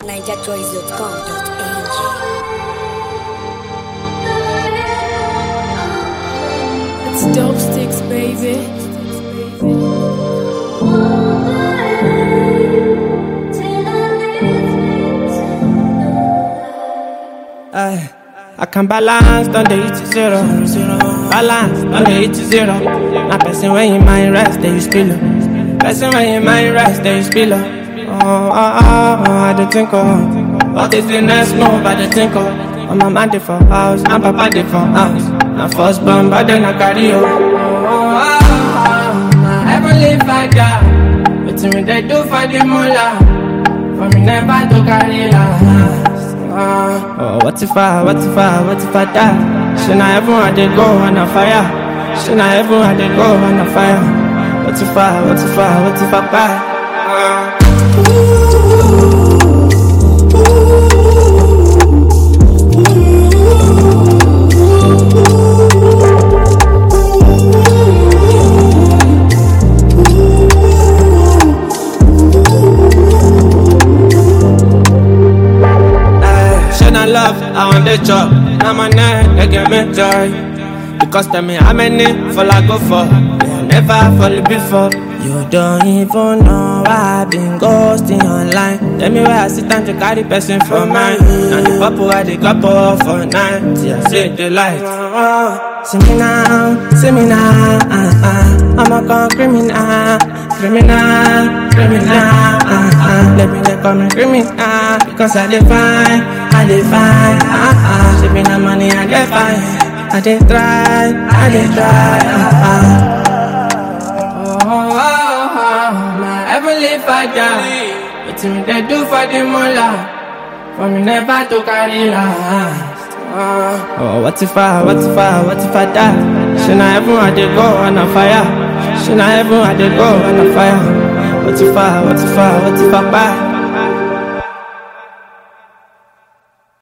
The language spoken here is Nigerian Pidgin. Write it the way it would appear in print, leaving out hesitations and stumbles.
NigerChoice.com.ng. It's dope sticks, baby. I can balance, don't they hit zero. Balance, don't they hit zero. Now person when you mind rest, they use pillow. Person when you mind rest, they use pillow. I don't think of what is the next move, I don't think of. I'm a man for house, I'm papa dey for house. I'm first born, but then I carry you. My heavenly father, what me they do for the mullah? For me never to carry last. What if I die? Should I ever had to go on a fire? Should I ever had to go on a fire? What if I die? Love, I want the job. Now my neck, they get me joy. Because tell me how many fall I go for. I never fall before. You don't even know I've been ghosting online. Tell me where I sit down to carry person for mine. Now the purple I the couple for night. See I see the light. See me now. I'm a con criminal. Let me just call me criminal. Because I define. She been the money I get fine. I did try. My heavenly father, it's me they do for the mullah. For me never to carry last. What if I die? Should I ever had to go on a fire? Should I ever had to go on a fire? What if I buy?